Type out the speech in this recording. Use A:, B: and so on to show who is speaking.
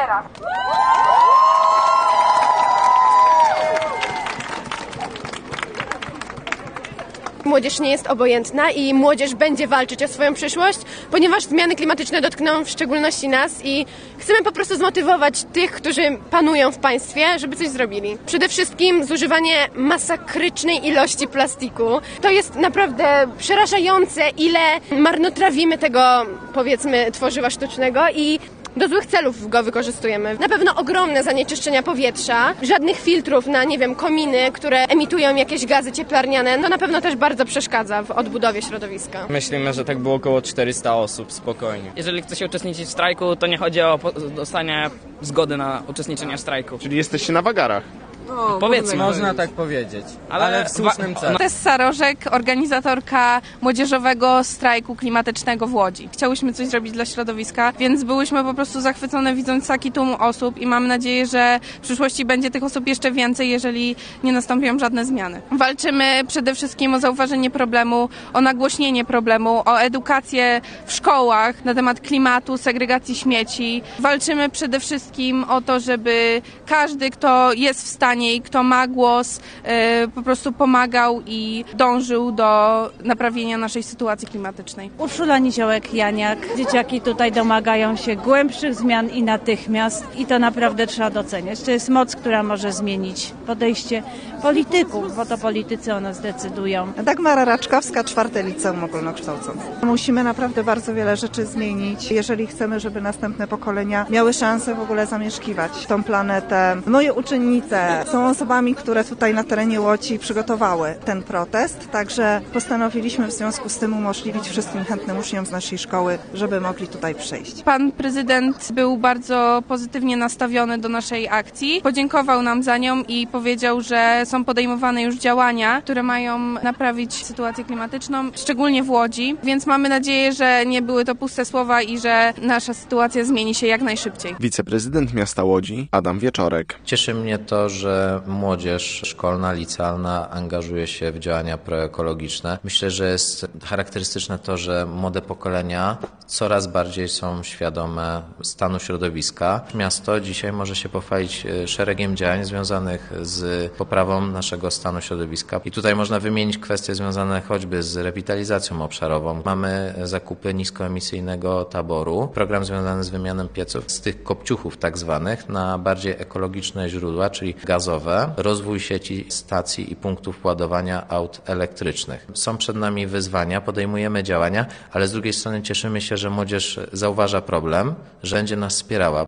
A: teraz.
B: Młodzież nie jest obojętna i młodzież będzie walczyć o swoją przyszłość, ponieważ zmiany klimatyczne dotkną w szczególności nas i chcemy po prostu zmotywować tych, którzy panują w państwie, żeby coś zrobili. Przede wszystkim zużywanie masakrycznej ilości plastiku. To jest naprawdę przerażające, ile marnotrawimy tego, powiedzmy, tworzywa sztucznego i do złych celów go wykorzystujemy. Na pewno ogromne zanieczyszczenia powietrza, żadnych filtrów na, nie wiem, kominy, które emitują jakieś gazy cieplarniane, no na pewno też bardzo przeszkadza w odbudowie środowiska.
C: Myślimy, że tak było około 400 osób, spokojnie.
D: Jeżeli chce się uczestniczyć w strajku, to nie chodzi o dostanie zgody na uczestniczenie w strajku.
E: Czyli jesteście na wagarach?
D: Powiedzmy.
C: Można tak powiedzieć, ale w słusznym celu.
F: Tessa Rożek, organizatorka młodzieżowego strajku klimatycznego w Łodzi. Chciałyśmy coś zrobić dla środowiska, więc byłyśmy po prostu zachwycone, widząc taki tłum osób i mamy nadzieję, że w przyszłości będzie tych osób jeszcze więcej, jeżeli nie nastąpią żadne zmiany. Walczymy przede wszystkim o zauważenie problemu, o nagłośnienie problemu, o edukację w szkołach na temat klimatu, segregacji śmieci. Walczymy przede wszystkim o to, żeby każdy, kto jest w stanie i kto ma głos, po prostu pomagał i dążył do naprawienia naszej sytuacji klimatycznej.
G: Urszula Niziołek-Janiak. Dzieciaki tutaj domagają się głębszych zmian i natychmiast i to naprawdę trzeba doceniać. To jest moc, która może zmienić podejście polityków, bo to politycy o nas decydują.
H: Dagmara Raczkowska, 4. Liceum Ogólnokształcące. Musimy naprawdę bardzo wiele rzeczy zmienić, jeżeli chcemy, żeby następne pokolenia miały szansę w ogóle zamieszkiwać tą planetę. Moje uczennice są osobami, które tutaj na terenie Łodzi przygotowały ten protest, także postanowiliśmy w związku z tym umożliwić wszystkim chętnym uczniom z naszej szkoły, żeby mogli tutaj przyjść.
F: Pan prezydent był bardzo pozytywnie nastawiony do naszej akcji, podziękował nam za nią i powiedział, że są podejmowane już działania, które mają naprawić sytuację klimatyczną, szczególnie w Łodzi, więc mamy nadzieję, że nie były to puste słowa i że nasza sytuacja zmieni się jak najszybciej.
E: Wiceprezydent miasta Łodzi, Adam Wieczorek.
I: Cieszy mnie to, że młodzież szkolna, licealna angażuje się w działania proekologiczne. Myślę, że jest charakterystyczne to, że młode pokolenia coraz bardziej są świadome stanu środowiska. Miasto dzisiaj może się pochwalić szeregiem działań związanych z poprawą naszego stanu środowiska. I tutaj można wymienić kwestie związane choćby z rewitalizacją obszarową. Mamy zakupy niskoemisyjnego taboru, program związany z wymianą pieców z tych kopciuchów tak zwanych na bardziej ekologiczne źródła, czyli gazowe, rozwój sieci stacji i punktów ładowania aut elektrycznych. Są przed nami wyzwania, podejmujemy działania, ale z drugiej strony cieszymy się, że młodzież zauważa problem, że będzie nas wspierała.